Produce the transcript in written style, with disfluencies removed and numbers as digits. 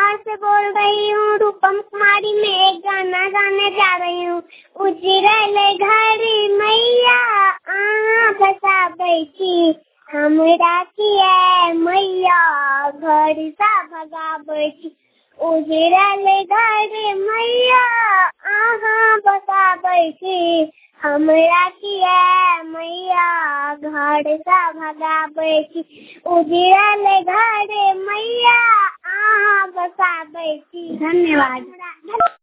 बिहार से बोल रही हूँ। रूपम कुमारी में एक गाना गाने जा रही हूँ। उजरले घड़ी मैया बसा बैठी, हमरा किए मैया घर सा भगा बैठी। उजरले घड़ी मैया बसा बैठी, हमरा किए मैया घर सा भगा बैठी। उजरले घड़ी मैया बसा बैठी। धन्यवाद।